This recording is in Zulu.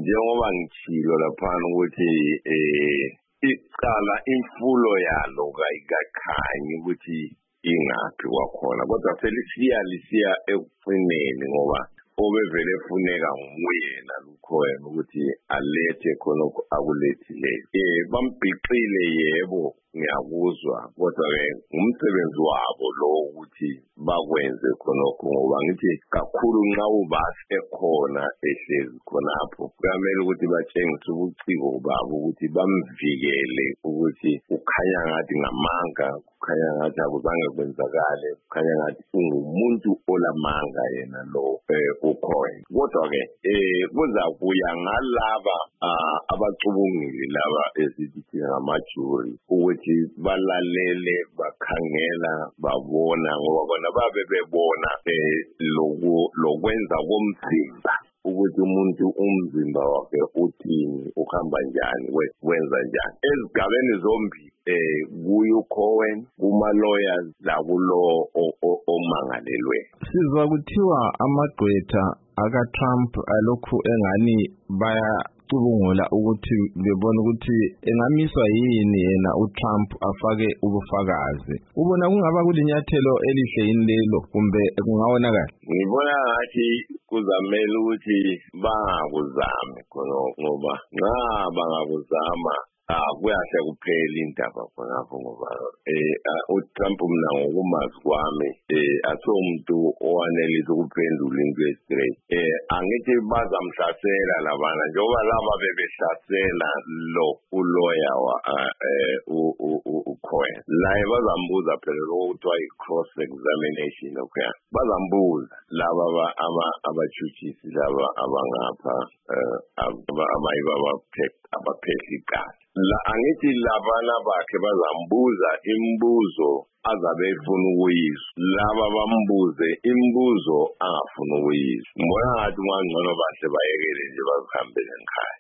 njengoba ngitshilo laphana ukuthi icala imfulo yalo kayikakhanyi ukuthi ingaphi kwakhona kodwa selisiya ekugcineni ngoba obevele efuneka nguyena Lukhoyana ukuthi alethe khonokho akulethileyo bambhiqile yebo ngiyakuzwa kodwa ke umsebenzi wabo lo ukuthi bakwenze khonokho ngoba ngithi kakhulu nxa ubasi ekhona ehlezi khonapho kuyamele ukuthi batshengise ubuciko babo ukuthi bamvikele ukuthi ukhanya ngathi ngamanga kukhanya ngathi akuzange kwenzakale kukhanya ngathi ungumuntu olamanga yena lo ukhona kodwa ke kuzakuya ngalaba abacubungile laba esithi ngamajuri ukuthi balalele bakhangela babona ngoba bona babe bebona lokwenza komzimba ukuthi umuntu umzimba wakhe uthini uhamba njani wenza njani ezigabeni zombili kuyo Cohen kuma lawyers lakulo omangalelwe sizwa kuthiwa amagqwetha aka Trump alokhu engani bayacubungula ukuthi bebona ukuthi engamiswa yini yena uTrump afake ubufakazi ubona kungaba kulinyathelo elihle yini lelo kumbe kungawonakala ngibona ngathi kuzamela ukuthi bangakuzami khona ngoba nxa bangakuzama kuyahle kuphela indaba khonapho ngoba uTrump mina ngokumazi kwami asomuntu owanelisa ukuphendula into straight angithi bazamhlasela labana njengoba laba bebehlasela lo ulawyer uCohen laye bazambuza phela lokuthiwa i-cross examination okay bazambuza laba abachutshisi laba abangapha abaphethe icala la angithi labana bakhe bazambuza imibuzo azabe efuna ukuyizwa laba bambuze imibuzo angafuna ukuyizwa ngibona ngathi ngcono bahle bayekele nje bazihambele ngikhaya